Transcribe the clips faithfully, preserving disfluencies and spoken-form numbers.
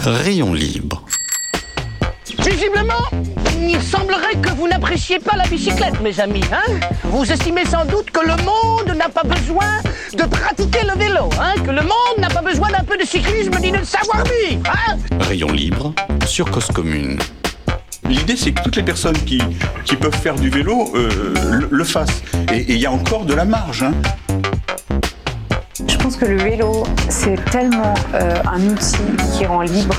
Rayon libre. Visiblement, il semblerait que vous n'appréciez pas la bicyclette, mes amis. Hein, vous estimez sans doute que le monde n'a pas besoin de pratiquer le vélo, hein, que le monde n'a pas besoin d'un peu de cyclisme ni de savoir-vivre. Hein. Rayon libre sur Cause Commune. L'idée, c'est que toutes les personnes qui, qui peuvent faire du vélo euh, le, le fassent. Et il y a encore de la marge. Hein. Je pense que le vélo, c'est tellement euh, un outil qui rend libre.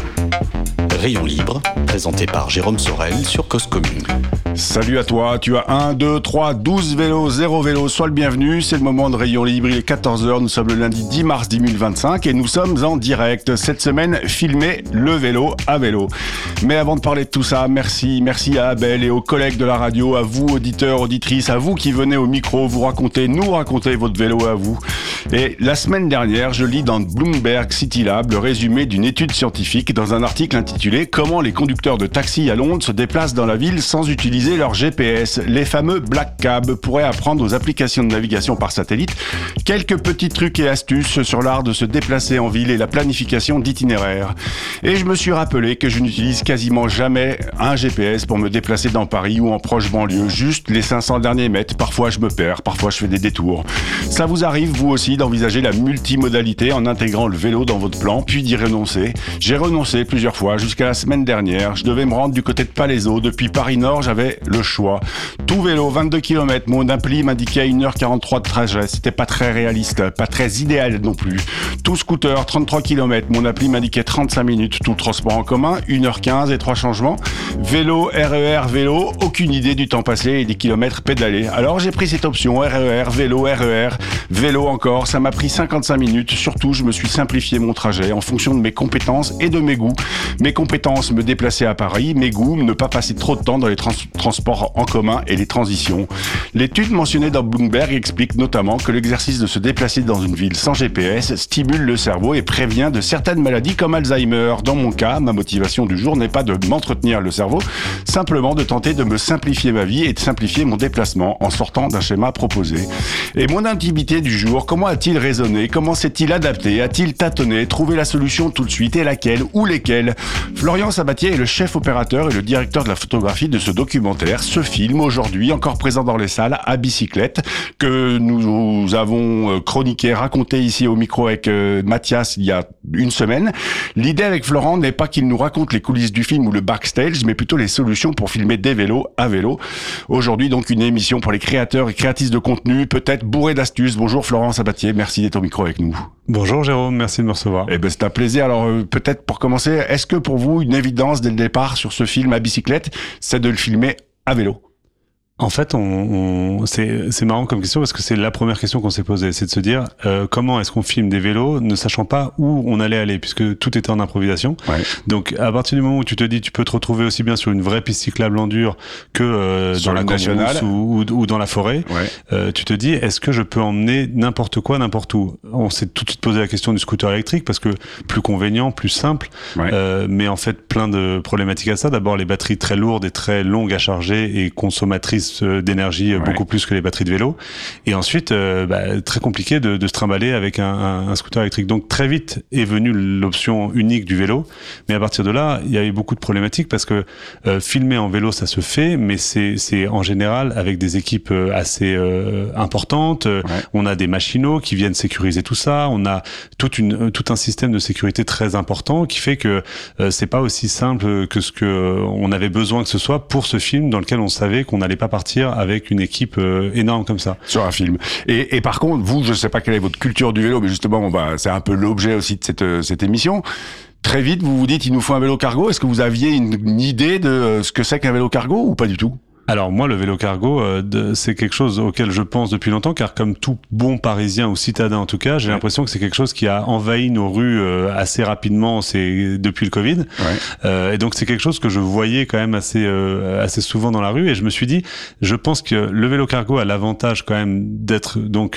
Rayon libre, présenté par Jérôme Sorel sur Cause Commune. Salut à toi, tu as un, deux, trois, douze vélos, zéro vélo, sois le bienvenu, c'est le moment de Rayon Libre, il est quatorze heures, nous sommes le lundi dix mars deux mille vingt-cinq et nous sommes en direct. Cette semaine, filmer le vélo à vélo. Mais avant de parler de tout ça, merci, merci à Abel et aux collègues de la radio, à vous auditeurs, auditrices, à vous qui venez au micro, vous racontez, nous raconter votre vélo à vous. Et la semaine dernière, je lis dans Bloomberg City Lab le résumé d'une étude scientifique dans un article intitulé « Comment les conducteurs de taxi à Londres se déplacent dans la ville sans utiliser leur G P S ». Les fameux Black Cab pourraient apprendre aux applications de navigation par satellite quelques petits trucs et astuces sur l'art de se déplacer en ville et la planification d'itinéraires. Et je me suis rappelé que je n'utilise quasiment jamais un G P S pour me déplacer dans Paris ou en proche banlieue, juste les cinq cents derniers mètres. Parfois je me perds, parfois je fais des détours. Ça vous arrive vous aussi d'envisager la multimodalité en intégrant le vélo dans votre plan, puis d'y renoncer? J'ai renoncé plusieurs fois, jusqu'à la semaine dernière. Je devais me rendre du côté de Palaiseau. Depuis Paris-Nord, j'avais le choix. Tout vélo, vingt-deux kilomètres. Mon appli m'indiquait une heure quarante-trois de trajet. C'était pas très réaliste, pas très idéal non plus. Tout scooter, trente-trois kilomètres. Mon appli m'indiquait trente-cinq minutes. Tout transport en commun, une heure quinze et trois changements. Vélo, R E R, vélo, aucune idée du temps passé et des kilomètres pédalés. Alors j'ai pris cette option, R E R, vélo, R E R, vélo encore. Ça m'a pris cinquante-cinq minutes. Surtout, je me suis simplifié mon trajet en fonction de mes compétences et de mes goûts. Mes compétences, me déplacer à Paris. Mes goûts, ne pas passer trop de temps dans les trans- transports en commun et les transitions. L'étude mentionnée dans Bloomberg explique notamment que l'exercice de se déplacer dans une ville sans G P S stimule le cerveau et prévient de certaines maladies comme Alzheimer. Dans mon cas, ma motivation du jour n'est pas de m'entretenir le cerveau, simplement de tenter de me simplifier ma vie et de simplifier mon déplacement en sortant d'un schéma proposé. Et mon intimité du jour, comment a-t-il raisonné? Comment s'est-il adapté? A-t-il tâtonné? Trouvé la solution tout de suite? Et laquelle? Ou lesquelles? Florian Sabatier est le chef opérateur et le directeur de la photographie de ce documentaire, ce film aujourd'hui encore présent dans les salles à bicyclette, que nous avons chroniqué, raconté ici au micro avec euh, Mathias il y a une semaine. L'idée avec Florent n'est pas qu'il nous raconte les coulisses du film ou le backstage, mais plutôt les solutions pour filmer des vélos à vélo. Aujourd'hui donc une émission pour les créateurs et créatrices de contenu, peut-être bourrée d'astuces. Bonjour Florent Sabatier, merci d'être au micro avec nous. Bonjour Jérôme, merci de me recevoir. Eh ben c'est un plaisir. Alors euh, peut-être pour commencer, est-ce que pour vous une évidence dès le départ sur ce film à bicyclette, c'est de le filmer à vélo? En fait, on, on, c'est, c'est marrant comme question parce que c'est la première question qu'on s'est posée, c'est de se dire euh, comment est-ce qu'on filme des vélos ne sachant pas où on allait aller puisque tout était en improvisation. Ouais. Donc à partir du moment où tu te dis tu peux te retrouver aussi bien sur une vraie piste cyclable en dur que euh, dans la nationale ou, ou, ou dans la forêt, ouais. euh, tu te dis est-ce que je peux emmener n'importe quoi n'importe où? On s'est tout de suite posé la question du scooter électrique parce que plus convénient, plus simple, ouais. euh, mais en fait plein de problématiques à ça. D'abord les batteries très lourdes et très longues à charger et consommatrices d'énergie, ouais. beaucoup plus que les batteries de vélo, et ensuite euh, bah, très compliqué de, de se trimballer avec un, un, un scooter électrique. Donc très vite est venue l'option unique du vélo, mais à partir de là il y a eu beaucoup de problématiques parce que euh, filmer en vélo ça se fait, mais c'est, c'est en général avec des équipes assez euh, importantes, ouais. on a des machinaux qui viennent sécuriser tout ça, on a toute une, tout un système de sécurité très important qui fait que euh, c'est pas aussi simple que ce que euh, on avait besoin que ce soit pour ce film dans lequel on savait qu'on n'allait pas partir avec une équipe euh, énorme comme ça. Sur un film. Et, et par contre, vous, je sais pas quelle est votre culture du vélo, mais justement, on va, c'est un peu l'objet aussi de cette, cette émission. Très vite, vous vous dites, il nous faut un vélo cargo. Est-ce que vous aviez une, une idée de ce que c'est qu'un vélo cargo ou pas du tout? Alors moi, le vélo cargo, euh, de, c'est quelque chose auquel je pense depuis longtemps, car comme tout bon Parisien ou citadin en tout cas, j'ai ouais. l'impression que c'est quelque chose qui a envahi nos rues euh, assez rapidement, c'est depuis le Covid. Ouais. Euh, et donc c'est quelque chose que je voyais quand même assez euh, assez souvent dans la rue, et je me suis dit, je pense que le vélo cargo a l'avantage quand même d'être donc euh,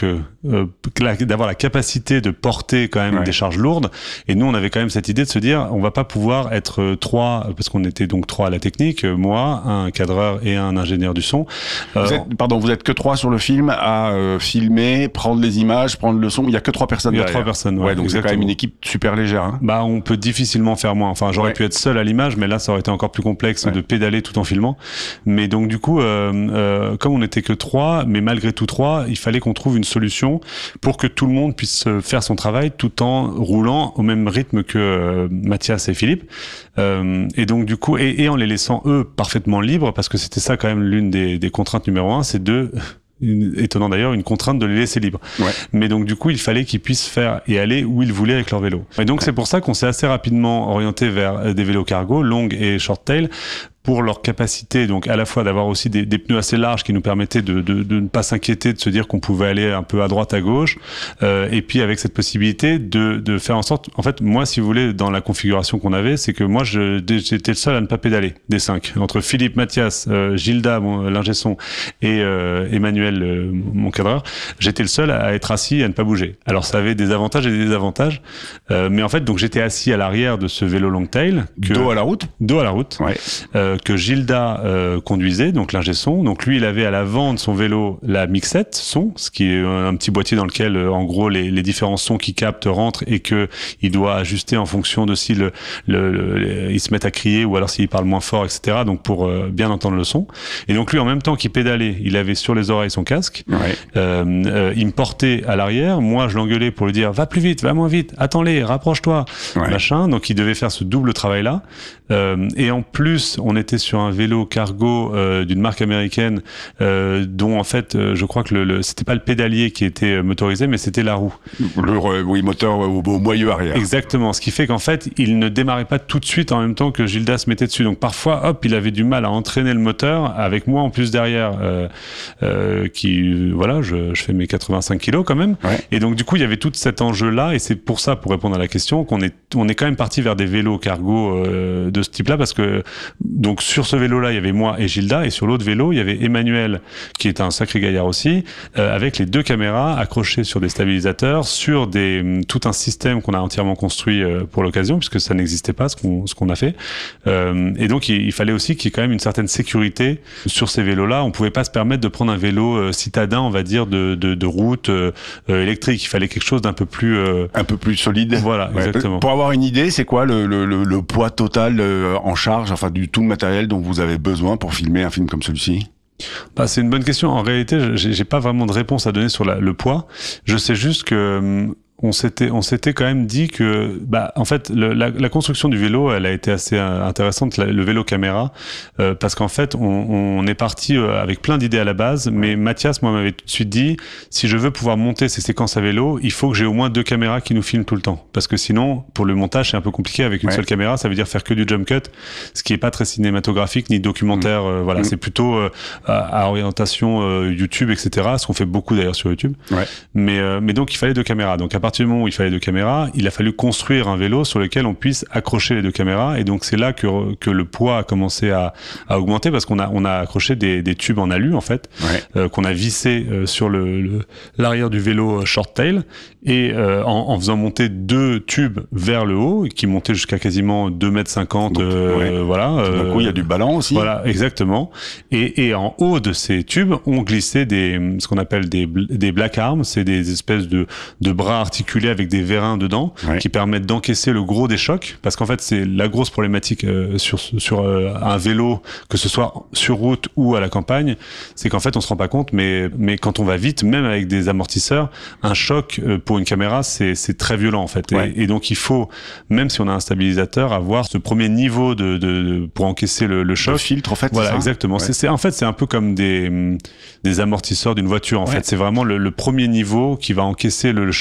euh, d'avoir la capacité de porter quand même ouais. des charges lourdes. Et nous, on avait quand même cette idée de se dire, on va pas pouvoir être trois, parce qu'on était donc trois à la technique, moi, un cadreur et un ingénieur du son. Vous euh, êtes, pardon, vous êtes que trois sur le film à euh, filmer, prendre les images, prendre le son. Il y a que trois personnes. Il y a derrière. trois personnes. Ouais, ouais donc exactement. C'est quand même une équipe super légère. Hein. Bah, on peut difficilement faire moins. Enfin, j'aurais ouais. pu être seul à l'image, mais là, ça aurait été encore plus complexe ouais. de pédaler tout en filmant. Mais donc, du coup, euh, euh, comme on n'était que trois, mais malgré tout trois, il fallait qu'on trouve une solution pour que tout le monde puisse faire son travail tout en roulant au même rythme que euh, Mathias et Philippe. Euh, et donc, du coup, et, et en les laissant eux parfaitement libres, parce que c'était ça quand même l'une des, des contraintes numéro un, c'est de Une, étonnant d'ailleurs, une contrainte de les laisser libres. Ouais. Mais donc du coup, il fallait qu'ils puissent faire et aller où ils voulaient avec leur vélo. Et donc ouais. c'est pour ça qu'on s'est assez rapidement orienté vers des vélos cargo, long et short tail, pour leur capacité, donc à la fois d'avoir aussi des, des pneus assez larges qui nous permettaient de, de, de ne pas s'inquiéter, de se dire qu'on pouvait aller un peu à droite, à gauche, euh, et puis avec cette possibilité de, de faire en sorte, en fait, moi, si vous voulez, dans la configuration qu'on avait, c'est que moi, je, j'étais le seul à ne pas pédaler des cinq. Entre Philippe, Mathias, euh, Gilda, mon l'ingé son, et euh, Emmanuel, euh, mon cadreur, j'étais le seul à être assis et à ne pas bouger. Alors, ça avait des avantages et des désavantages, euh, mais en fait, donc j'étais assis à l'arrière de ce vélo long tail. Que, dos à la route. Dos à la route. Ouais. Euh, que Gilda euh, conduisait, donc l'ingé son. Donc lui, il avait à l'avant de son vélo la mixette son, ce qui est un petit boîtier dans lequel, euh, en gros, les, les différents sons qu'il capte rentrent et que il doit ajuster en fonction de si le, le, le, il se met à crier ou alors s'il parle moins fort, et cetera. Donc pour euh, bien entendre le son. Et donc lui, en même temps qu'il pédalait, il avait sur les oreilles son casque. Ouais. Euh, euh, il me portait à l'arrière. Moi, je l'engueulais pour lui dire va plus vite, va moins vite, attends-les, rapproche-toi, ouais. machin. Donc il devait faire ce double travail-là. Euh, et en plus, on était sur un vélo cargo euh, d'une marque américaine euh, dont en fait, euh, je crois que le, le c'était pas le pédalier qui était motorisé, mais c'était la roue. Le oui, moteur au, au moyeu arrière. Exactement. Ce qui fait qu'en fait, il ne démarrait pas tout de suite en même temps que Gilda se mettait dessus. Donc parfois, hop, il avait du mal à entraîner le moteur avec moi en plus derrière, euh, euh, qui voilà, je, je fais mes quatre-vingt-cinq kilos quand même. Ouais. Et donc du coup, il y avait tout cet enjeu-là, et c'est pour ça, pour répondre à la question, qu'on est on est quand même parti vers des vélos cargo euh, de ce type-là, parce que donc sur ce vélo-là, il y avait moi et Gilda, et sur l'autre vélo, il y avait Emmanuel, qui est un sacré gaillard aussi, euh, avec les deux caméras accrochées sur des stabilisateurs, sur des tout un système qu'on a entièrement construit euh, pour l'occasion, puisque ça n'existait pas, ce qu'on ce qu'on a fait. Euh, et donc, il, il fallait aussi qu'il y ait quand même une certaine sécurité sur ces vélos-là. On pouvait pas se permettre de prendre un vélo euh, citadin, on va dire, de de, de route euh, électrique. Il fallait quelque chose d'un peu plus euh... un peu plus solide. Voilà, ouais. Exactement. Pour avoir une idée, c'est quoi le le le, le poids total euh, en charge, enfin du tout le matériel dont vous avez besoin pour filmer un film comme celui-ci? Bah, c'est une bonne question. En réalité, j'ai, j'ai pas vraiment de réponse à donner sur la, le poids. Je sais juste que on s'était on s'était quand même dit que bah en fait le, la, la construction du vélo, elle a été assez intéressante, la, le vélo caméra, euh, parce qu'en fait on, on est parti euh, avec plein d'idées à la base, mais Mathias moi m'avait tout de suite dit, si je veux pouvoir monter ces séquences à vélo, il faut que j'ai au moins deux caméras qui nous filment tout le temps, parce que sinon pour le montage c'est un peu compliqué avec une ouais. seule caméra, ça veut dire faire que du jump cut, ce qui est pas très cinématographique ni documentaire. Mmh. Euh, voilà, mmh. c'est plutôt euh, à, à orientation euh, YouTube, et cetera. Ce qu'on fait beaucoup d'ailleurs sur YouTube. Ouais. Mais euh, mais donc il fallait deux caméras. Donc à partir du moment où il fallait deux caméras, il a fallu construire un vélo sur lequel on puisse accrocher les deux caméras, et donc c'est là que que le poids a commencé à à augmenter, parce qu'on a on a accroché des des tubes en alu en fait, ouais. euh, qu'on a vissé euh, sur le, le l'arrière du vélo short tail, et euh, en, en faisant monter deux tubes vers le haut qui montaient jusqu'à quasiment deux mètres cinquante, euh, ouais. voilà. Euh, du coup, il y a du ballon aussi. Voilà, exactement. Et et en haut de ces tubes, on glissait des ce qu'on appelle des des black arms, c'est des espèces de de bras articulés avec des vérins dedans, ouais. qui permettent d'encaisser le gros des chocs, parce qu'en fait c'est la grosse problématique euh, sur sur euh, un vélo, que ce soit sur route ou à la campagne, c'est qu'en fait on se rend pas compte, mais mais quand on va vite, même avec des amortisseurs, un choc euh, pour une caméra c'est c'est très violent en fait, ouais. et, et donc il faut, même si on a un stabilisateur, avoir ce premier niveau de de, de pour encaisser le, le choc. Le filtre en fait. Voilà, c'est ça exactement. Ouais. C'est, c'est en fait c'est un peu comme des des amortisseurs d'une voiture en ouais. fait. C'est vraiment le, le premier niveau qui va encaisser le, le choc, et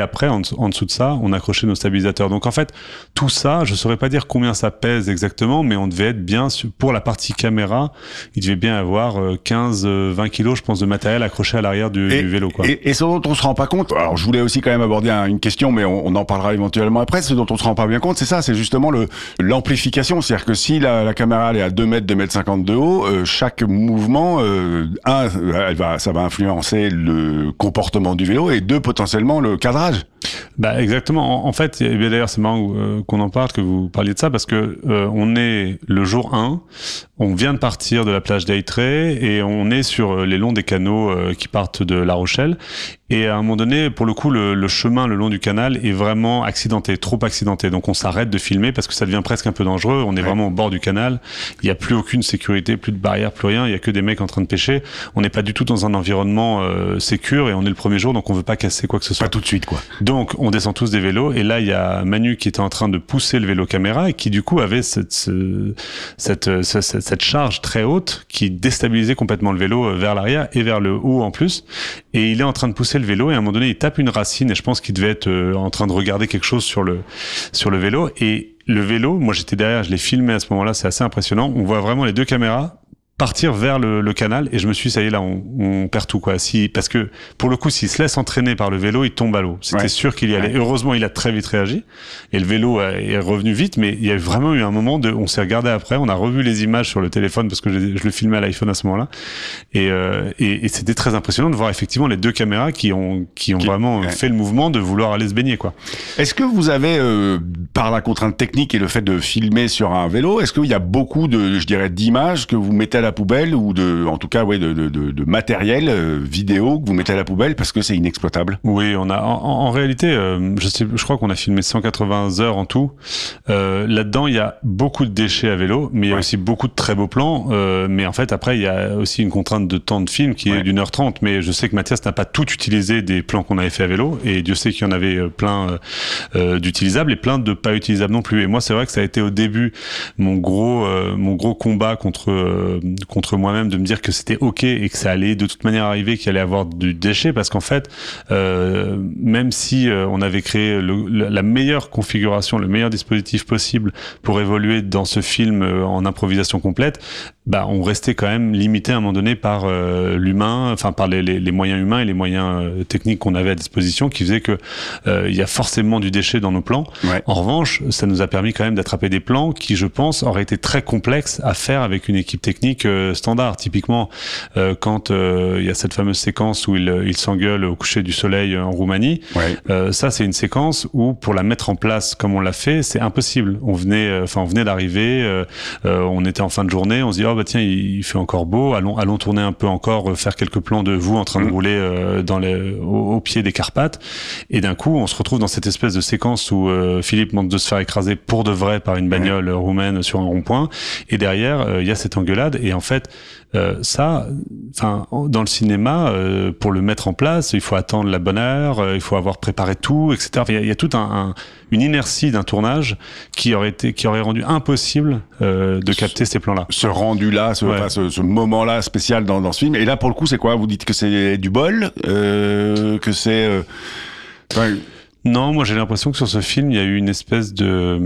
après, en, en dessous de ça, on accrochait nos stabilisateurs. Donc en fait, tout ça, je saurais pas dire combien ça pèse exactement, mais on devait être bien sur, pour la partie caméra, il devait bien avoir quinze vingt kilos, je pense, de matériel accroché à l'arrière du, et, du vélo, quoi. Et, et ce dont on se rend pas compte, alors je voulais aussi quand même aborder un, une question, mais on, on en parlera éventuellement après. Ce dont on se rend pas bien compte, c'est ça, c'est justement le l'amplification, c'est-à-dire que si la, la caméra elle est à deux mètres, deux mètres cinquante de haut, euh, chaque mouvement, euh, un, elle va, ça va influencer le comportement du vélo, et deux, potentiellement le cadrage. Bah exactement. En, en fait, et bien d'ailleurs, c'est marrant euh, qu'on en parle, que vous parliez de ça, parce que euh, on est le jour un, on vient de partir de la plage d'Aitré et on est sur les longs des canaux euh, qui partent de La Rochelle. Et à un moment donné, pour le coup, le, le chemin le long du canal est vraiment accidenté, trop accidenté. Donc on s'arrête de filmer parce que ça devient presque un peu dangereux. On est ouais. vraiment au bord du canal. Il n'y a plus aucune sécurité, plus de barrières, plus rien. Il y a que des mecs en train de pêcher. On n'est pas du tout dans un environnement euh, sécure et on est le premier jour, donc on veut pas casser quoi que ce soit. Pas tout de suite, quoi. Donc on descend tous des vélos et là il y a Manu qui était en train de pousser le vélo caméra et qui du coup avait cette ce, cette, cette cette charge très haute qui déstabilisait complètement le vélo vers l'arrière et vers le haut en plus. Et il est en train de pousser le vélo et à un moment donné il tape une racine et je pense qu'il devait être euh, en train de regarder quelque chose sur le sur le vélo. Et le vélo, moi j'étais derrière, je l'ai filmé à ce moment-là, c'est assez impressionnant. On voit vraiment les deux caméras partir vers le, le canal et je me suis dit, ça y est, là on, on perd tout, quoi. Si, parce que pour le coup, s'il se laisse entraîner par le vélo, il tombe à l'eau. C'était ouais. sûr qu'il y allait. Ouais. Heureusement, il a très vite réagi et le vélo est revenu vite, mais il y a vraiment eu un moment de, on s'est regardé après, on a revu les images sur le téléphone parce que je, je le filmais à l'iPhone à ce moment-là et, euh, et, et c'était très impressionnant de voir effectivement les deux caméras qui ont qui ont qui, vraiment ouais. fait le mouvement de vouloir aller se baigner, quoi. Est-ce que vous avez euh, par la contrainte technique et le fait de filmer sur un vélo, est-ce qu'il y a beaucoup de, je dirais, d'images que vous mettez à la poubelle ou de, en tout cas, ouais, de, de, de, de matériel euh, vidéo que vous mettez à la poubelle parce que c'est inexploitable? Oui, on a, en, en réalité, euh, je sais, je crois qu'on a filmé cent quatre-vingts heures en tout. Euh, là-dedans, il y a beaucoup de déchets à vélo, mais il y a ouais. aussi beaucoup de très beaux plans. Euh, mais en fait, après, il y a aussi une contrainte de temps de film qui ouais. est d'une heure trente. Mais je sais que Mathias n'a pas tout utilisé des plans qu'on avait fait à vélo, et Dieu sait qu'il y en avait plein euh, d'utilisables et plein de pas utilisables non plus. Et moi, c'est vrai que ça a été au début mon gros, euh, mon gros combat contre euh, contre moi-même, de me dire que c'était ok et que ça allait de toute manière arriver, qu'il allait avoir du déchet, parce qu'en fait euh, même si euh, on avait créé le, le, la meilleure configuration, le meilleur dispositif possible pour évoluer dans ce film euh, en improvisation complète, bah on restait quand même limité à un moment donné par euh, l'humain, enfin par les, les, les moyens humains et les moyens euh, techniques qu'on avait à disposition, qui faisaient que euh, il y a forcément du déchet dans nos plans. Ouais. En revanche, ça nous a permis quand même d'attraper des plans qui, je pense, auraient été très complexes à faire avec une équipe technique euh, standard. Typiquement, euh, quand il euh, y a cette fameuse séquence où il, il s'engueule au coucher du soleil en Roumanie, ouais. euh, ça c'est une séquence où pour la mettre en place comme on l'a fait, c'est impossible. On venait, enfin euh, on venait d'arriver, euh, euh, on était en fin de journée, on se dit oh bah tiens il, il fait encore beau, allons allons tourner un peu encore, euh, faire quelques plans de vous en train de mmh. rouler euh, dans les, au, au pied des Carpates, et d'un coup on se retrouve dans cette espèce de séquence où euh, Philippe manque de se faire écraser pour de vrai par une bagnole mmh. roumaine sur un rond-point, et derrière il euh, y a cette engueulade, et en fait Euh, ça, enfin, dans le cinéma, euh, pour le mettre en place, il faut attendre la bonne heure, euh, il faut avoir préparé tout, et cetera. Il y a, il y a toute un, un, une inertie d'un tournage qui aurait été, qui aurait rendu impossible euh, de capter ce, ces plans-là. Ce rendu-là, ce, ouais. enfin, ce, ce moment-là spécial dans, dans ce film. Et là, pour le coup, c'est quoi? Vous dites que c'est du bol, euh, que c'est. Euh, enfin, Non, moi j'ai l'impression que sur ce film il y a eu une espèce de,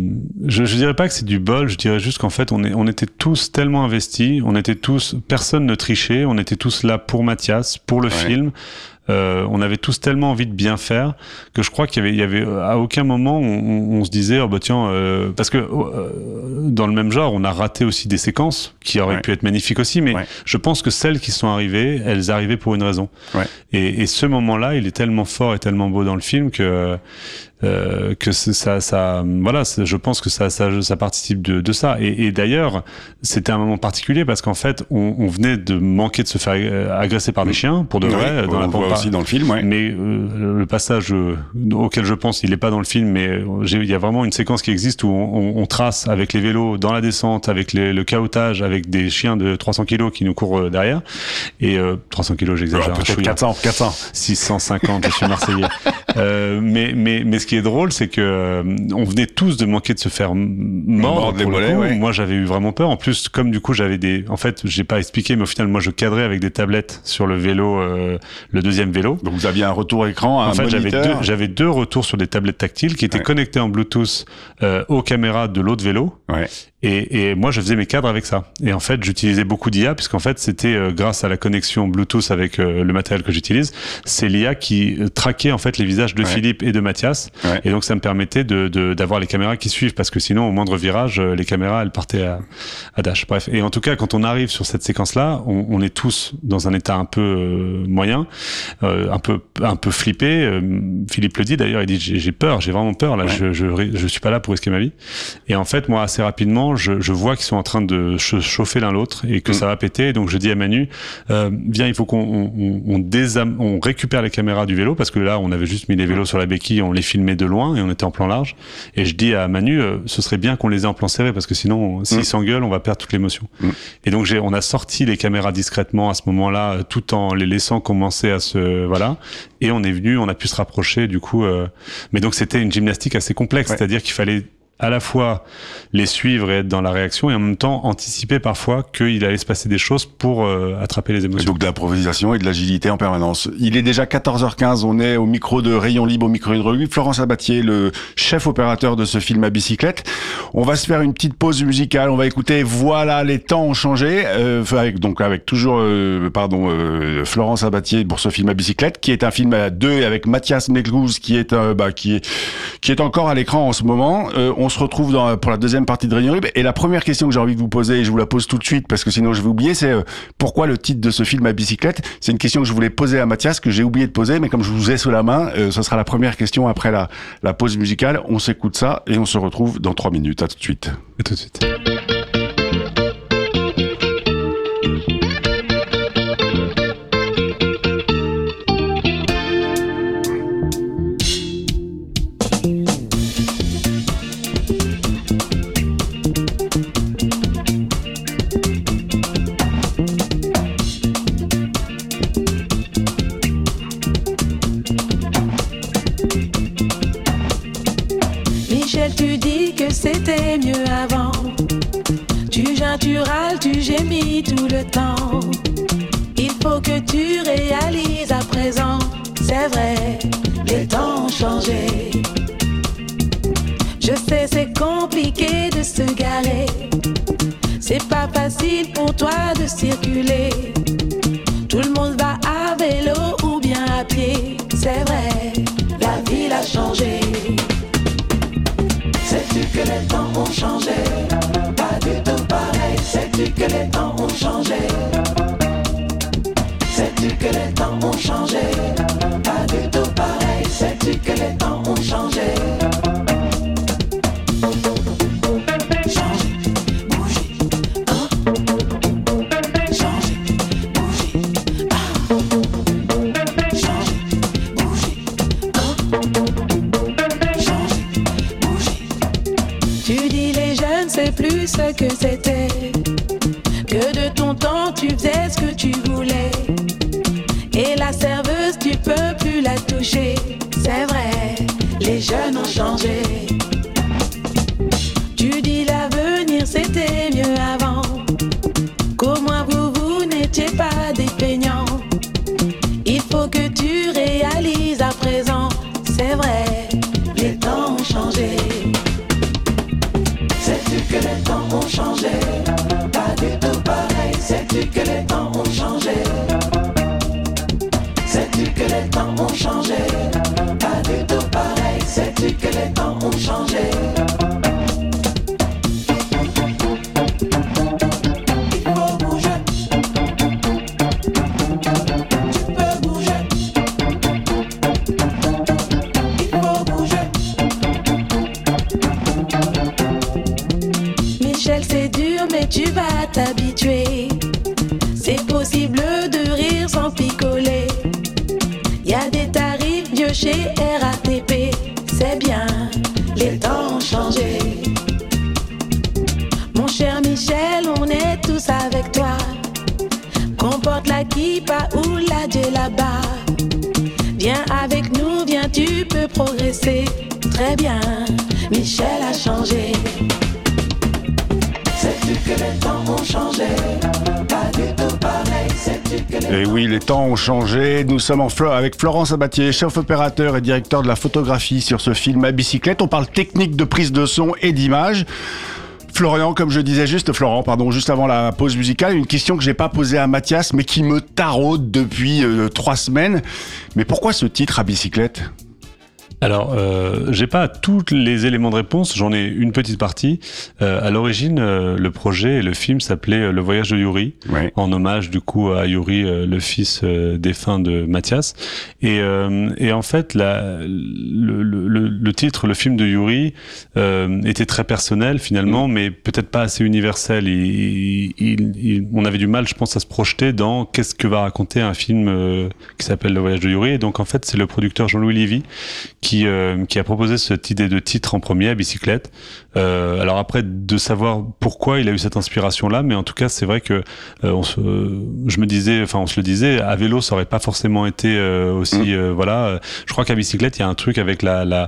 je, je dirais pas que c'est du bol, je dirais juste qu'en fait on est, on était tous tellement investis, on était tous, personne ne trichait, on était tous là pour Mathias, pour le ouais. film. Euh, on avait tous tellement envie de bien faire que je crois qu'il y avait, il y avait à aucun moment on, on, on se disait oh bah tiens euh, parce que euh, dans le même genre on a raté aussi des séquences qui auraient ouais. pu être magnifiques aussi, mais ouais. je pense que celles qui sont arrivées, elles arrivaient pour une raison. Ouais. Et, et ce moment-là, il est tellement fort et tellement beau dans le film que euh, que ça, ça, voilà, je pense que ça, ça, ça participe de, de ça. Et, et d'ailleurs, c'était un moment particulier parce qu'en fait, on, on venait de manquer de se faire agresser par des chiens, pour de vrai, oui, dans on la le voit aussi dans le film. Ouais. Mais euh, le passage euh, auquel je pense, il est pas dans le film, mais il y a vraiment une séquence qui existe où on, on trace avec les vélos dans la descente, avec les, le caotage, avec des chiens de trois cents kilos qui nous courent derrière. Et euh, trois cents kilos, j'exagère. Alors, peut-être quatre cents, quatre cents. six cent cinquante, je suis marseillais. euh, mais mais mais ce qui est drôle, c'est que euh, on venait tous de manquer de se faire mordre. les mollets, ouais. Moi, j'avais eu vraiment peur. En plus, comme du coup, j'avais des. En fait, j'ai pas expliqué, mais au final, moi, je cadrais avec des tablettes sur le vélo, euh, le deuxième vélo. Donc vous aviez un retour écran, un en fait, moniteur. j'avais deux, j'avais deux retours sur des tablettes tactiles qui étaient ouais. connectés en Bluetooth euh, aux caméras de l'autre vélo. Ouais. Et, et moi, je faisais mes cadres avec ça. Et en fait, j'utilisais beaucoup d'I A, puisqu'en fait, c'était euh, grâce à la connexion Bluetooth avec euh, le matériel que j'utilise, c'est l'I A qui euh, traquait en fait les visages de ouais. Philippe et de Mathias. Ouais. Et donc, ça me permettait de, de, d'avoir les caméras qui suivent, parce que sinon, au moindre virage, euh, les caméras, elles partaient à, à dash. Bref. Et en tout cas, quand on arrive sur cette séquence-là, on, on est tous dans un état un peu euh, moyen, euh, un peu un peu flippé. Euh, Philippe le dit d'ailleurs, il dit j'ai, j'ai peur, j'ai vraiment peur. Là, ouais. je, je je suis pas là pour risquer ma vie. Et en fait, moi, assez rapidement, je, je vois qu'ils sont en train de se chauffer l'un l'autre et que mmh. ça va péter. Donc je dis à Manu, euh, viens, il faut qu'on on, on, désam- on récupère les caméras du vélo, parce que là, on avait juste mis les vélos sur la béquille, on les filmait de loin et on était en plan large. Et je dis à Manu, euh, ce serait bien qu'on les ait en plan serré, parce que sinon, s'ils mmh. s'engueulent, on va perdre toute l'émotion. Mmh. Et donc j'ai, on a sorti les caméras discrètement à ce moment-là, tout en les laissant commencer à se, voilà. Et on est venu, on a pu se rapprocher du coup. Euh... Mais donc c'était une gymnastique assez complexe, ouais. c'est-à-dire qu'il fallait à la fois les suivre et être dans la réaction, et en même temps anticiper parfois qu'il allait se passer des choses pour euh, attraper les émotions. Et donc de l'improvisation et de l'agilité en permanence. Il est déjà quatorze heures quinze, on est au micro de Rayon Libre, au micro de revue. Florent Sabatier, le chef opérateur de ce film à bicyclette. On va se faire une petite pause musicale, on va écouter Voilà, les temps ont changé, euh, avec, donc avec toujours euh, pardon euh, Florent Sabatier pour ce film à bicyclette, qui est un film à deux avec Mathias Meglouz, qui est euh, bah, qui est qui est encore à l'écran en ce moment. Euh, on se retrouve dans, pour la deuxième partie de Rayon Libre. Et la première question que j'ai envie de vous poser, et je vous la pose tout de suite parce que sinon je vais oublier, c'est euh, pourquoi le titre de ce film à bicyclette? C'est une question que je voulais poser à Mathias, que j'ai oublié de poser, mais comme je vous ai sous la main, euh, ce sera la première question après la, la pause musicale. On s'écoute ça et on se retrouve dans trois minutes. À tout de suite. À tout de suite. C'était mieux avant. Tu jailles, tu râles, tu gémis tout le temps. Il faut que tu réalises à présent. C'est vrai, les temps ont changé. Je sais, c'est compliqué de se garer. C'est pas facile pour toi de circuler. Tout le monde va à vélo ou bien à pied. C'est vrai, la ville a changé. Sais-tu que les temps ont changé? Pas du tout pareil. Sais-tu que les temps ont changé? Sais-tu que les temps ont changé? Pas du tout pareil. Sais-tu que les temps ont changé? Changer, bouger, hein? Changer, bouger, ah. Changer, bouger, hein? Tu dis les jeunes c'est plus ce que c'était, que de ton temps tu faisais ce que tu voulais. Et la serveuse tu peux plus la toucher. C'est vrai, les jeunes ont changé. Tu dis l'avenir c'était mieux avant, qu'au moins vous vous n'étiez pas des peignants. Il faut que tu réalises à présent. C'est vrai, les temps ont changé. Sais-tu que les temps ont changé? Pas du tout pareil. Sais-tu que les temps ont changé? Sais-tu que les temps ont changé? Pas du tout pareil. Sais-tu que les temps ont changé? Il faut bouger. Tu peux bouger. Il faut bouger. Michel, c'est dur, mais tu vas t'habituer. C'est possible de rire sans picoler. Y'a des tarifs vieux chez R A T P. C'est bien, les temps ont changé. Mon cher Michel, on est tous avec toi. Qu'on porte la kippa ou la djellaba. Viens avec nous, viens, tu peux progresser. très bien, Michel a changé. Sais-tu que les temps ont changé? Pas du tout pareil, sais-tu que les... Et oui, les temps ont changé. Nous sommes en Flo- avec Florent Sabatier, chef opérateur et directeur de la photographie sur ce film à bicyclette. On parle technique de prise de son et d'image. Florian, comme je disais juste, Florent, pardon, juste avant la pause musicale, une question que j'ai pas posée à Mathias, mais qui me taraude depuis euh, trois semaines. Mais pourquoi ce titre à bicyclette ? Alors, euh, j'ai pas tous les éléments de réponse, j'en ai une petite partie. Euh, à l'origine, euh, le projet et le film s'appelait euh, Le Voyage de Yuri, ouais. en hommage du coup à Yuri, euh, le fils euh, défunt de Mathias. Et, euh, et en fait, la, le, le, le titre, le film de Yuri, euh, était très personnel finalement, mmh. mais peut-être pas assez universel. Il, il, il, on avait du mal, je pense, à se projeter dans qu'est-ce que va raconter un film euh, qui s'appelle Le Voyage de Yuri. Et donc en fait, c'est le producteur Jean-Louis Lévy qui euh, qui a proposé cette idée de titre en premier à bicyclette. Euh, alors après, de savoir pourquoi il a eu cette inspiration-là, mais en tout cas, c'est vrai que euh, on se, euh, je me disais, enfin, on se le disait, à vélo, ça aurait pas forcément été euh, aussi, mmh. euh, voilà. Je crois qu'à bicyclette, il y a un truc avec la la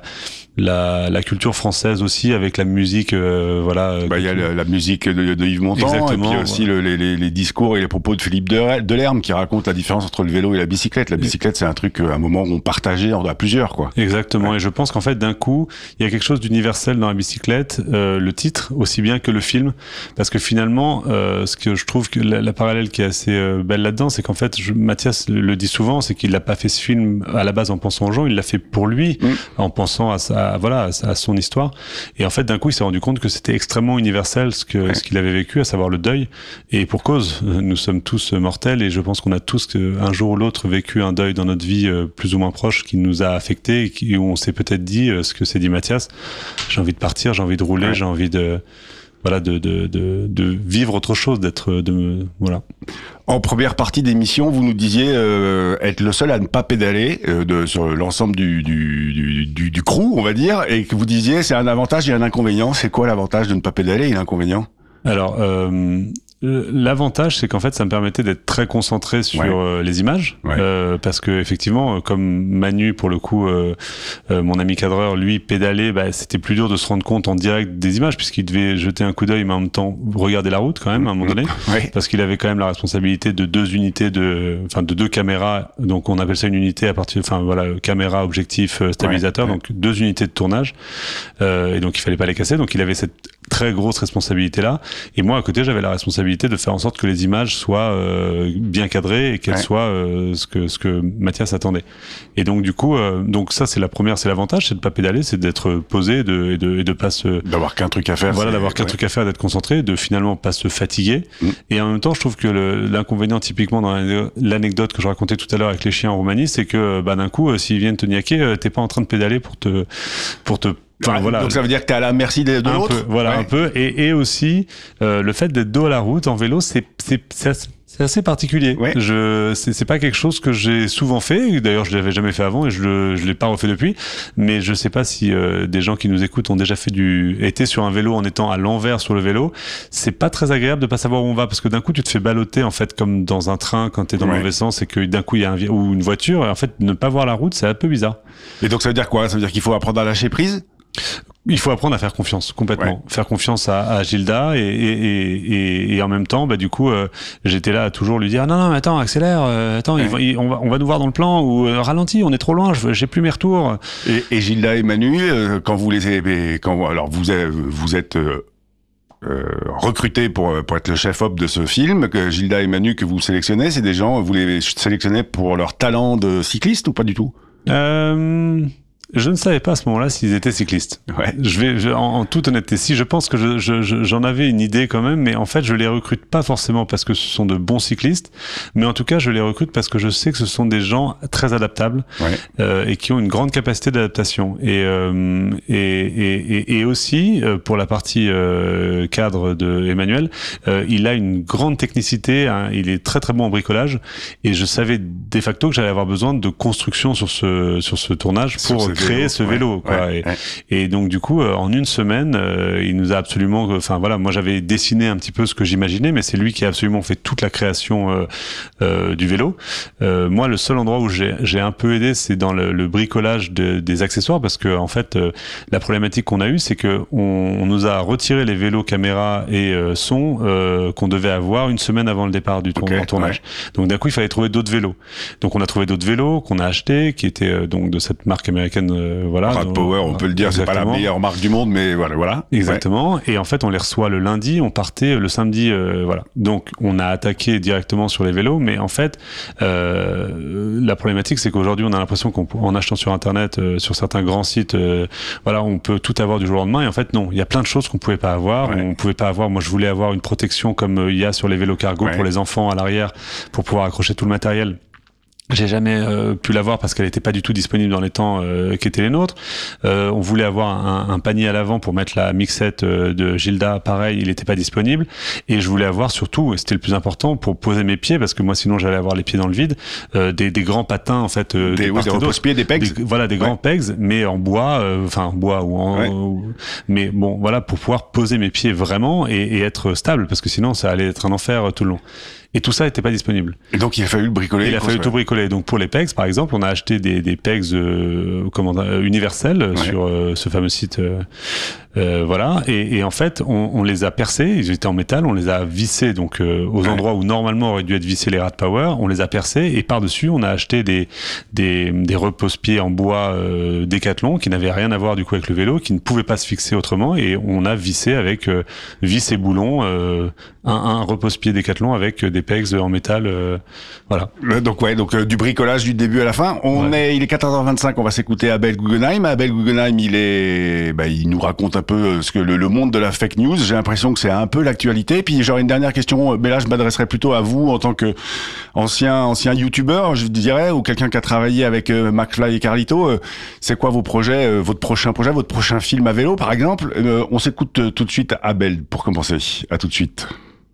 la, la culture française aussi, avec la musique, euh, voilà. Bah, il y a la, la musique de, de Yves Montand, exactement, et puis aussi ouais. le, les, les discours et les propos de Philippe Delerme qui racontent la différence entre le vélo et la bicyclette. La bicyclette, c'est un truc, un moment où on partageait à plusieurs, quoi. Exactement. Ouais. Et je pense qu'en fait, d'un coup, il y a quelque chose d'universel dans la bicyclette, euh, le titre aussi bien que le film, parce que finalement, euh, ce que je trouve que la, la parallèle qui est assez euh, belle là-dedans, c'est qu'en fait, je, Mathias le, le dit souvent, c'est qu'il n'a pas fait ce film à la base en pensant aux gens, il l'a fait pour lui, mmh. en pensant à sa À, voilà, à, à son histoire. Et en fait, d'un coup, il s'est rendu compte que c'était extrêmement universel ce que, ouais. ce qu'il avait vécu, à savoir le deuil. Et pour cause, nous sommes tous mortels et je pense qu'on a tous, un jour ou l'autre, vécu un deuil dans notre vie plus ou moins proche qui nous a affectés et qui, où on s'est peut-être dit ce que s'est dit Mathias. J'ai envie de partir, j'ai envie de rouler, ouais. j'ai envie de, voilà, de, de, de, de vivre autre chose, d'être, de, voilà. En première partie d'émission, vous nous disiez euh, être le seul à ne pas pédaler euh, de, sur l'ensemble du, du, du, du, du crew, on va dire, et que vous disiez c'est un avantage et un inconvénient. C'est quoi l'avantage de ne pas pédaler et l'inconvénient ? Alors, euh, l'avantage, c'est qu'en fait, ça me permettait d'être très concentré sur ouais. euh, les images, ouais. euh, parce que effectivement, comme Manu, pour le coup, euh, euh, mon ami cadreur, lui, pédalait, bah, c'était plus dur de se rendre compte en direct des images, puisqu'il devait jeter un coup d'œil, mais en même temps regarder la route quand même, à un moment donné, ouais. parce qu'il avait quand même la responsabilité de deux unités de, enfin, de deux caméras. Donc, on appelle ça une unité à partir, enfin, voilà, caméra, objectif, stabilisateur, ouais. donc deux unités de tournage. Euh, et donc, il fallait pas les casser. Donc, il avait cette très grosse responsabilité là. Et moi, à côté, j'avais la responsabilité de faire en sorte que les images soient euh, bien cadrées et qu'elles ouais. soient euh, ce que ce que Mathias attendait. Et donc du coup, euh, donc ça c'est la première, c'est l'avantage, c'est de pas pédaler, c'est d'être posé, de et de et de pas se d'avoir qu'un truc à faire. Voilà, d'avoir qu'un ouais. truc à faire, d'être concentré, de finalement pas se fatiguer. Mm. Et en même temps, je trouve que le, l'inconvénient typiquement dans l'anecdote que je racontais tout à l'heure avec les chiens en Roumanie, c'est que bah d'un coup, euh, s'ils viennent te niaquer, euh, t'es pas en train de pédaler pour te pour te Enfin, voilà. Donc ça veut dire que t'es à la merci de, de un l'autre. Peu, voilà, ouais. un peu. Et, et aussi euh, le fait d'être dos à la route en vélo, c'est c'est c'est assez, c'est assez particulier. Ouais. Je c'est, c'est pas quelque chose que j'ai souvent fait. D'ailleurs, je l'avais jamais fait avant et je le je l'ai pas refait depuis. Mais je sais pas si euh, des gens qui nous écoutent ont déjà fait du été sur un vélo en étant à l'envers sur le vélo. C'est pas très agréable de pas savoir où on va parce que d'un coup tu te fais balloter en fait comme dans un train quand t'es dans ouais. le mauvais sens et que d'un coup il y a un ou une voiture et en fait ne pas voir la route c'est un peu bizarre. Et donc ça veut dire quoi ? Ça veut dire qu'il faut apprendre à lâcher prise ? Il faut apprendre à faire confiance complètement, ouais. faire confiance à, à Gilda et, et, et, et en même temps, bah du coup, euh, j'étais là à toujours lui dire ah, non non mais attends accélère, euh, attends ouais. il va, il, on va on va nous voir dans le plan ou euh, ralentis, on est trop loin, je, j'ai plus mes retours. Et, et Gilda et Manu, euh, quand vous les quand alors vous êtes, vous êtes euh, euh, recrutés pour pour être le chef op de ce film, que Gilda et Manu que vous sélectionnez, c'est des gens vous les sélectionnez pour leur talent de cycliste ou pas du tout ? Euh... Je ne savais pas à ce moment-là s'ils étaient cyclistes. Ouais. Je vais, je, en, en toute honnêteté, si je pense que je, je, je, j'en avais une idée quand même, mais en fait, je les recrute pas forcément parce que ce sont de bons cyclistes, mais en tout cas, je les recrute parce que je sais que ce sont des gens très adaptables ouais. euh, et qui ont une grande capacité d'adaptation. Et euh, et, et, et et aussi euh, pour la partie euh, cadre de Emmanuel, euh, il a une grande technicité, hein, il est très très bon en bricolage, et je savais de facto que j'allais avoir besoin de construction sur ce sur ce tournage pour créer vélo. ce vélo. Quoi. Ouais, et, ouais. et donc du coup, euh, en une semaine, euh, il nous a absolument, enfin voilà, moi j'avais dessiné un petit peu ce que j'imaginais, mais c'est lui qui a absolument fait toute la création euh, euh, du vélo. Euh, moi, le seul endroit où j'ai, j'ai un peu aidé, c'est dans le, le bricolage de, des accessoires, parce que en fait, euh, la problématique qu'on a eue, c'est que on, on nous a retiré les vélos caméra et euh, son euh, qu'on devait avoir une semaine avant le départ du tour, okay, tournage. Ouais. Donc d'un coup, il fallait trouver d'autres vélos. Donc on a trouvé d'autres vélos qu'on a achetés, qui étaient euh, donc de cette marque américaine, euh, voilà. Rad Power, on peut le dire, exactement. C'est pas la meilleure marque du monde, mais voilà, voilà. Exactement. Ouais. Et en fait, on les reçoit le lundi, on partait le samedi, euh, voilà. Donc on a attaqué directement sur les vélos, mais en fait, euh, la problématique, c'est qu'aujourd'hui, on a l'impression qu'en achetant sur Internet, euh, sur certains grands sites, euh, voilà, on peut tout avoir du jour au lendemain. Et en fait, non, il y a plein de choses qu'on pouvait pas avoir. Ouais. On pouvait pas avoir. Moi, je voulais avoir une protection comme il y a sur les vélos cargo ouais. pour les enfants à l'arrière, pour pouvoir accrocher tout le matériel. J'ai jamais euh, pu l'avoir parce qu'elle n'était pas du tout disponible dans les temps euh, qui étaient les nôtres. Euh, on voulait avoir un, un panier à l'avant pour mettre la mixette euh, de Gilda, pareil, il n'était pas disponible. Et je voulais avoir surtout, et c'était le plus important, pour poser mes pieds, parce que moi sinon j'allais avoir les pieds dans le vide, euh, des, des grands patins en fait. Euh, des oui, des repose-pieds, des pegs. Des, voilà, des ouais. grands pegs, mais en bois, enfin euh, en bois ou en. Ouais. Euh, mais bon, voilà, pour pouvoir poser mes pieds vraiment et, et être stable, parce que sinon ça allait être un enfer tout le long. Et tout ça n'était pas disponible. Et donc il a fallu le bricoler. Il a fallu tout bricoler. Donc pour les pegs, par exemple, on a acheté des, des pegs euh, comment, euh, universels ouais. sur euh, ce fameux site. Euh, euh, voilà. Et, et en fait, on, on les a percés. Ils étaient en métal. On les a vissés donc euh, aux ouais. endroits où normalement auraient dû être vissés les Rad Power. On les a percés et par dessus, on a acheté des des, des repose-pieds en bois euh, Décathlon qui n'avaient rien à voir du coup avec le vélo, qui ne pouvaient pas se fixer autrement. Et on a vissé avec euh, vis et boulons euh, un, un repose-pied Décathlon avec des pegs en métal, euh, voilà. Donc ouais, donc euh, du bricolage du début à la fin. On ouais. est, il est quatorze heures vingt-cinq. On va s'écouter Abel Guggenheim. Abel Guggenheim, il est, bah, il nous raconte un peu ce que le, le monde de la fake news. J'ai l'impression que c'est un peu l'actualité. Puis j'aurais une dernière question, mais là je m'adresserai plutôt à vous en tant que ancien ancien youtubeur, je dirais, ou quelqu'un qui a travaillé avec euh, McFly et Carlito. Euh, c'est quoi vos projets, euh, votre prochain projet, votre prochain film à vélo, par exemple? euh, On s'écoute euh, tout de suite Abel pour commencer. À tout de suite.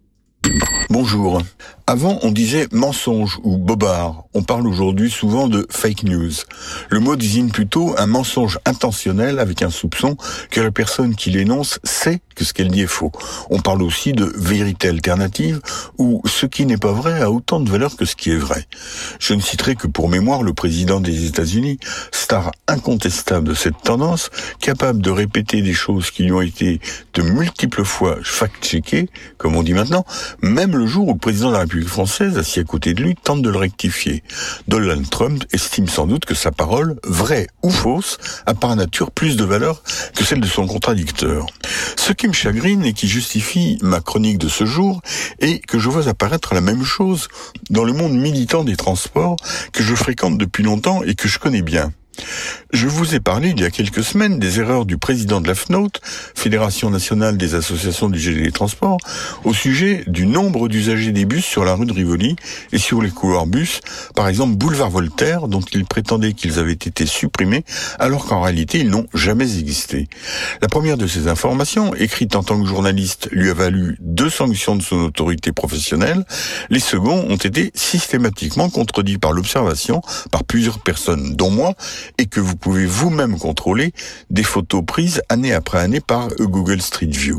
Bonjour. Avant, on disait mensonge ou bobard. On parle aujourd'hui souvent de fake news. Le mot désigne plutôt un mensonge intentionnel avec un soupçon que la personne qui l'énonce sait que ce qu'elle dit est faux. On parle aussi de vérité alternative où ce qui n'est pas vrai a autant de valeur que ce qui est vrai. Je ne citerai que pour mémoire le président des États-Unis, star incontestable de cette tendance, capable de répéter des choses qui lui ont été de multiples fois fact-checkées, comme on dit maintenant, même le jour où le président de la République française, assis à côté de lui, tente de le rectifier. Donald Trump estime sans doute que sa parole, vraie ou fausse, a par nature plus de valeur que celle de son contradicteur. Ce qui me chagrine et qui justifie ma chronique de ce jour est que je vois apparaître la même chose dans le monde militant des transports que je fréquente depuis longtemps et que je connais bien. Je vous ai parlé il y a quelques semaines des erreurs du président de la F N O T, Fédération nationale des associations d'usagers des transports, au sujet du nombre d'usagers des bus sur la rue de Rivoli et sur les couloirs bus, par exemple boulevard Voltaire, dont il prétendait qu'ils avaient été supprimés, alors qu'en réalité ils n'ont jamais existé. La première de ces informations, écrite en tant que journaliste, lui a valu deux sanctions de son autorité professionnelle. Les seconds ont été systématiquement contredits par l'observation, par plusieurs personnes, dont moi, et que vous pouvez vous-même contrôler, des photos prises année après année par Google Street View.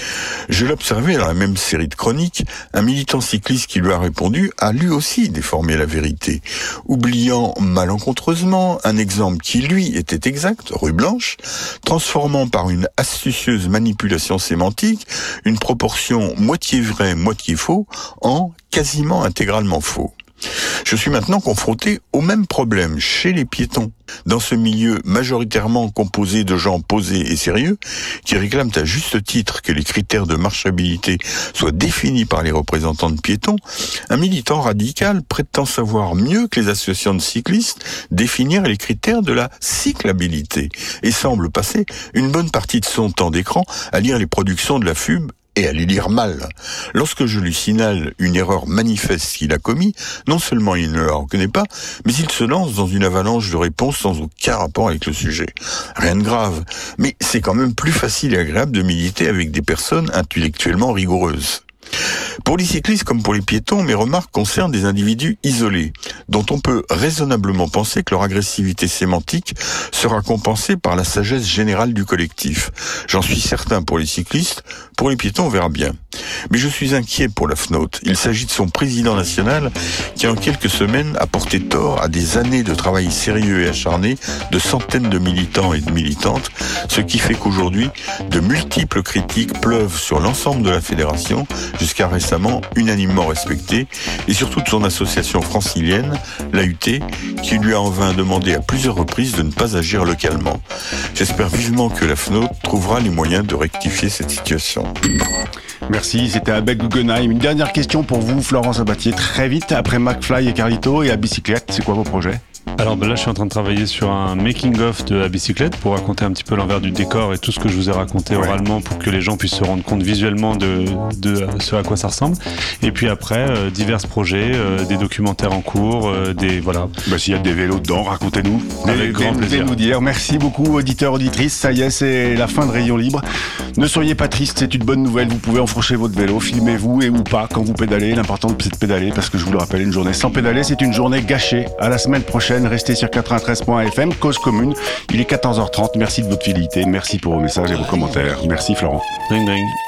Je l'observais dans la même série de chroniques, un militant cycliste qui lui a répondu a lui aussi déformé la vérité, oubliant malencontreusement un exemple qui lui était exact, rue Blanche, transformant par une astucieuse manipulation sémantique une proportion moitié vrai, moitié faux en quasiment intégralement faux. Je suis maintenant confronté au même problème chez les piétons. Dans ce milieu majoritairement composé de gens posés et sérieux, qui réclament à juste titre que les critères de marchabilité soient définis par les représentants de piétons, un militant radical prétend savoir mieux que les associations de cyclistes définir les critères de la cyclabilité et semble passer une bonne partie de son temps d'écran à lire les productions de la F U B et à les lire mal. Lorsque je lui signale une erreur manifeste qu'il a commis, non seulement il ne la reconnaît pas, mais il se lance dans une avalanche de réponses sans aucun rapport avec le sujet. Rien de grave, mais c'est quand même plus facile et agréable de militer avec des personnes intellectuellement rigoureuses. Pour les cyclistes comme pour les piétons, mes remarques concernent des individus isolés, dont on peut raisonnablement penser que leur agressivité sémantique sera compensée par la sagesse générale du collectif. J'en suis certain pour les cyclistes, pour les piétons on verra bien. Mais je suis inquiet pour la F N O T. Il s'agit de son président national qui en quelques semaines a porté tort à des années de travail sérieux et acharné de centaines de militants et de militantes, ce qui fait qu'aujourd'hui, de multiples critiques pleuvent sur l'ensemble de la fédération, jusqu'à récemment unanimement respectée, et surtout de son association francilienne, l'A U T, qui lui a en vain demandé à plusieurs reprises de ne pas agir localement. J'espère vivement que la F N O T trouvera les moyens de rectifier cette situation. Merci, c'était Abed Guggenheim. Une dernière question pour vous, Florence Sabatier, très vite, après McFly et Carlito et à bicyclette, c'est quoi vos projets ? Alors ben là, je suis en train de travailler sur un making-of de la bicyclette pour raconter un petit peu l'envers du décor et tout ce que je vous ai raconté ouais. oralement pour que les gens puissent se rendre compte visuellement de, de ce à quoi ça ressemble. Et puis après, euh, divers projets, euh, des documentaires en cours, euh, des voilà. Bah, s'il y a des vélos dedans, racontez-nous. Avec grand plaisir. Nous dire. Merci beaucoup, auditeurs, auditrices. Ça y est, c'est la fin de Rayon Libre. Ne soyez pas tristes, c'est une bonne nouvelle. Vous pouvez enfourcher votre vélo, filmez-vous et ou pas quand vous pédalez. L'important c'est de pédaler parce que je vous le rappelle, une journée sans pédaler, c'est une journée gâchée. À la semaine prochaine. Restez sur quatre-vingt-treize point F M, Cause Commune. Il est quatorze heures trente. Merci de votre fidélité. Merci pour vos messages et vos commentaires. Merci Florent. Ring, ring.